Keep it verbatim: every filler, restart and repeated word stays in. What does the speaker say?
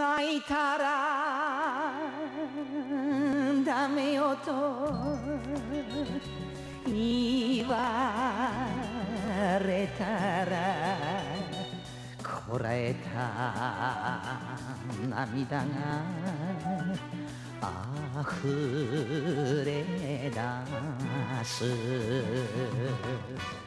泣いたらダメよと言われたらこらえた涙が溢れ出す